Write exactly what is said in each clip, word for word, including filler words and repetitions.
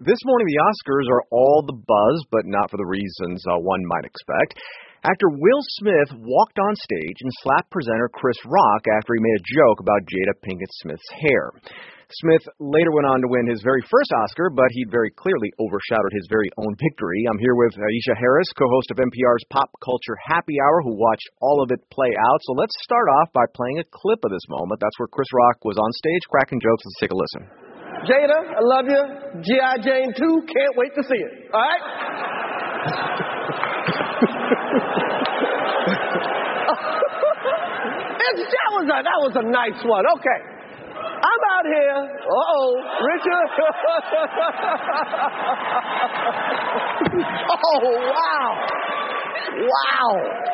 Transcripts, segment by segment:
This morning, the Oscars are all the buzz, but not for the reasons uh, one might expect. Actor Will Smith walked on stage and slapped presenter Chris Rock after he made a joke about Jada Pinkett Smith's hair. Smith later went on to win his very first Oscar, but he very clearly overshadowed his very own victory. I'm here with Aisha Harris, co-host of N P R's Pop Culture Happy Hour, who watched all of it play out. So let's start off by playing a clip of this moment. That's where Chris Rock was on stage cracking jokes. Let's take a listen. Jada, I love you. G I. Jane two, can't wait to see it. All right? it's, that, was a, that was a nice one. Okay. I'm out here. Uh-oh. Richard. oh, wow. Wow.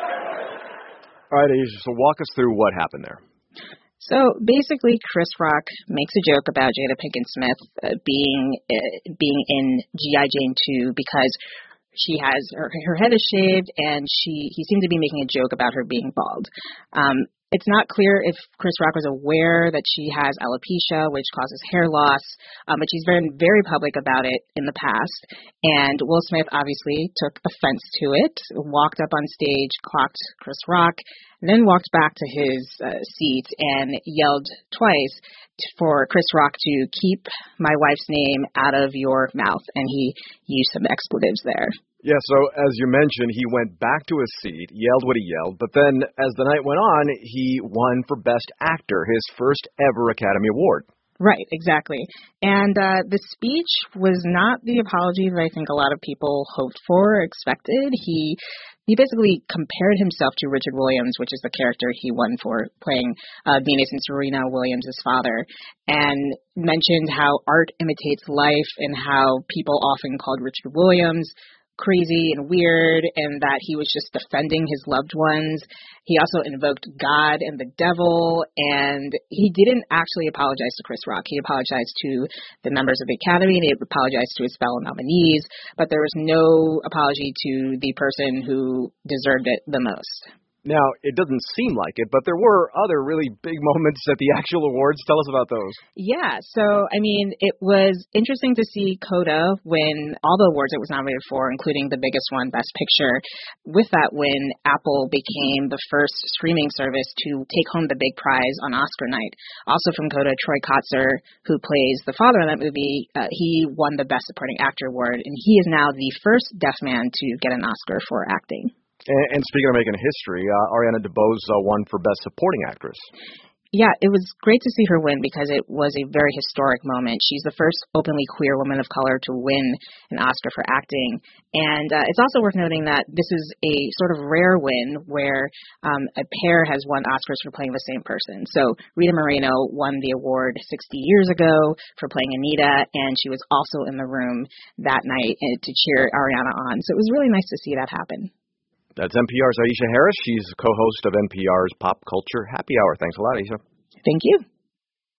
All right, Aisha, so walk us through what happened there. So basically, Chris Rock makes a joke about Jada Pinkett Smith uh, being uh, being in G I. Jane two because she has her, her head is shaved, and she he seemed to be making a joke about her being bald. Um, It's not clear if Chris Rock was aware that she has alopecia, which causes hair loss, um, but she's been very public about it in the past. And Will Smith obviously took offense to it, walked up on stage, clocked Chris Rock, and then walked back to his uh, seat and yelled twice for Chris Rock to keep my wife's name out of your mouth. And he used some expletives there. Yeah, so as you mentioned, he went back to his seat, yelled what he yelled, but then as the night went on, he won for Best Actor, his first ever Academy Award. Right, exactly. And uh, the speech was not the apology that I think a lot of people hoped for or expected. He he basically compared himself to Richard Williams, which is the character he won for, playing uh, Venus and Serena Williams' father, and mentioned how art imitates life and how people often called Richard Williams crazy and weird, and that he was just defending his loved ones. He also invoked God and the devil, and he didn't actually apologize to Chris Rock. He apologized to the members of the Academy, and he apologized to his fellow nominees, but there was no apology to the person who deserved it the most. Now, it doesn't seem like it, but there were other really big moments at the actual awards. Tell us about those. Yeah, so, I mean, it was interesting to see CODA win all the awards it was nominated for, including the biggest one, Best Picture. With that win, Apple became the first streaming service to take home the big prize on Oscar night. Also from CODA, Troy Kotsur, who plays the father in that movie, uh, he won the Best Supporting Actor award, and he is now the first deaf man to get an Oscar for acting. And, and speaking of making history, uh, Ariana DeBose uh, won for Best Supporting Actress. Yeah, it was great to see her win because it was a very historic moment. She's the first openly queer woman of color to win an Oscar for acting. And uh, it's also worth noting that this is a sort of rare win where um, a pair has won Oscars for playing the same person. So Rita Moreno won the award sixty years ago for playing Anita, and she was also in the room that night to cheer Ariana on. So it was really nice to see that happen. That's N P R's Aisha Harris. She's co-host of N P R's Pop Culture Happy Hour. Thanks a lot, Aisha. Thank you.